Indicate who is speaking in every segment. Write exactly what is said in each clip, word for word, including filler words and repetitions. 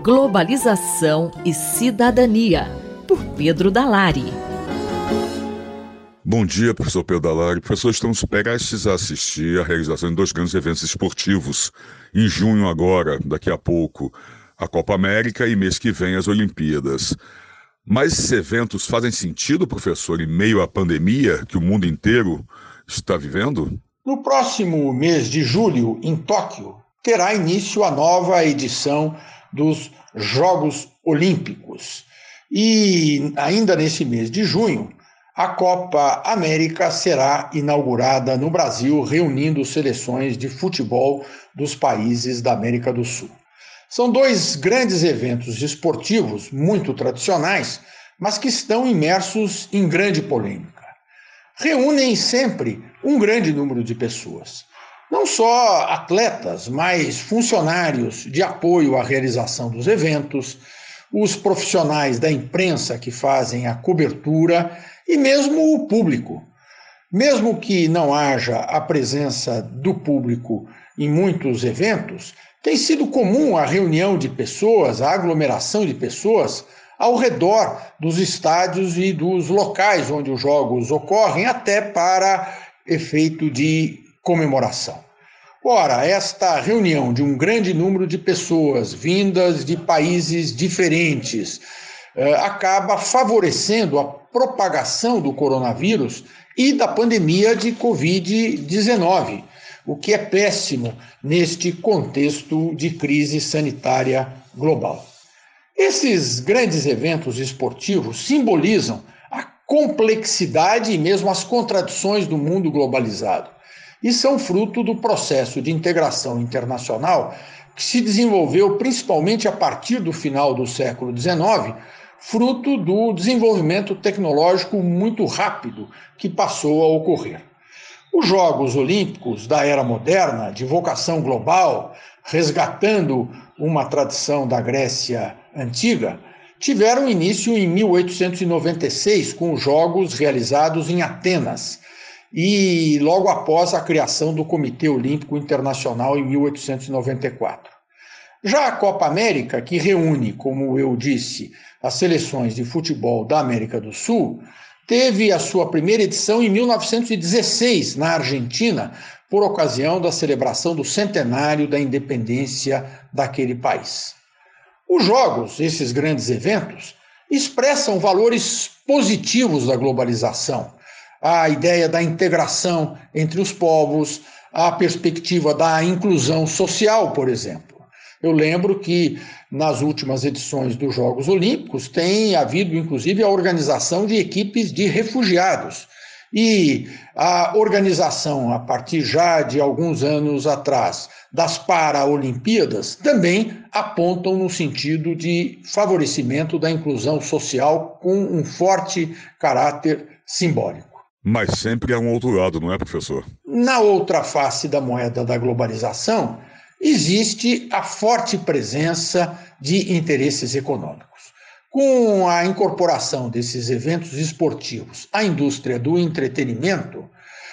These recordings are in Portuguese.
Speaker 1: Globalização e Cidadania, por Pedro Dalari.
Speaker 2: Bom dia, professor Pedro Dalari. Professor, estamos prestes a assistir à realização de dois grandes eventos esportivos. Em junho agora, daqui a pouco, a Copa América e mês que vem as Olimpíadas. Mas esses eventos fazem sentido, professor, em meio à pandemia que o mundo inteiro está vivendo?
Speaker 3: No próximo mês de julho, em Tóquio, terá início a nova edição dos Jogos Olímpicos. E ainda nesse mês de junho, a Copa América será inaugurada no Brasil, reunindo seleções de futebol dos países da América do Sul. São dois grandes eventos esportivos muito tradicionais, mas que estão imersos em grande polêmica. Reúnem sempre um grande número de pessoas. Não só atletas, mas funcionários de apoio à realização dos eventos, os profissionais da imprensa que fazem a cobertura e mesmo o público. Mesmo que não haja a presença do público em muitos eventos, tem sido comum a reunião de pessoas, a aglomeração de pessoas ao redor dos estádios e dos locais onde os jogos ocorrem, até para efeito de comemoração. Ora, esta reunião de um grande número de pessoas vindas de países diferentes eh, acaba favorecendo a propagação do coronavírus e da pandemia de covid dezenove, o que é péssimo neste contexto de crise sanitária global. Esses grandes eventos esportivos simbolizam a complexidade e mesmo as contradições do mundo globalizado e são fruto do processo de integração internacional que se desenvolveu principalmente a partir do final do século dezenove, fruto do desenvolvimento tecnológico muito rápido que passou a ocorrer. Os Jogos Olímpicos da era moderna, de vocação global, resgatando uma tradição da Grécia antiga, tiveram início em mil oitocentos e noventa e seis com os Jogos realizados em Atenas e logo após a criação do Comitê Olímpico Internacional em mil oitocentos e noventa e quatro. Já a Copa América, que reúne, como eu disse, as seleções de futebol da América do Sul, teve a sua primeira edição em mil novecentos e dezesseis, na Argentina, por ocasião da celebração do centenário da independência daquele país. Os Jogos, esses grandes eventos, expressam valores positivos da globalização, a ideia da integração entre os povos, a perspectiva da inclusão social, por exemplo. Eu lembro que nas últimas edições dos Jogos Olímpicos tem havido, inclusive, a organização de equipes de refugiados. E a organização, a partir já de alguns anos atrás, das Paralimpíadas, também apontam no sentido de favorecimento da inclusão social com um forte caráter simbólico.
Speaker 2: Mas sempre há um outro lado, não é, professor?
Speaker 3: Na outra face da moeda da globalização, existe a forte presença de interesses econômicos. Com a incorporação desses eventos esportivos à indústria do entretenimento,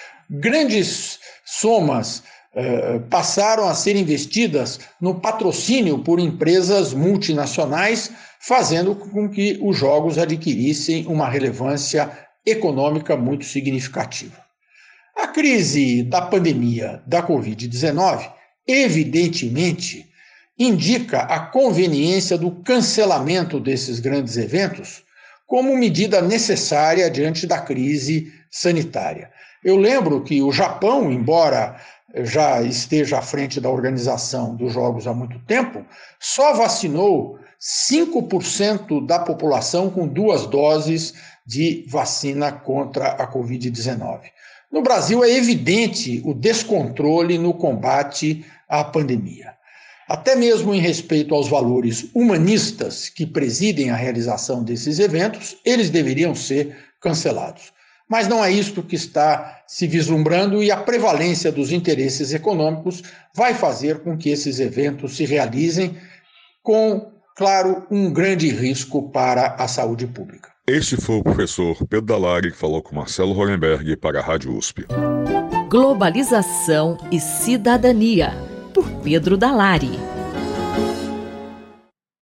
Speaker 3: grandes somas eh, passaram a ser investidas no patrocínio por empresas multinacionais, fazendo com que os jogos adquirissem uma relevância econômica muito significativa. A crise da pandemia da covid dezenove evidentemente, indica a conveniência do cancelamento desses grandes eventos como medida necessária diante da crise sanitária. Eu lembro que o Japão, embora já esteja à frente da organização dos Jogos há muito tempo, só vacinou cinco por cento da população com duas doses de vacina contra a covid dezenove. No Brasil é evidente o descontrole no combate à pandemia. Até mesmo em respeito aos valores humanistas que presidem a realização desses eventos, eles deveriam ser cancelados. Mas não é isto que está se vislumbrando e a prevalência dos interesses econômicos vai fazer com que esses eventos se realizem com, claro, um grande risco para a saúde pública.
Speaker 2: Este foi o professor Pedro Dalari que falou com Marcelo Hollenberg para a Rádio U S P.
Speaker 1: Globalização e Cidadania, por Pedro Dalari.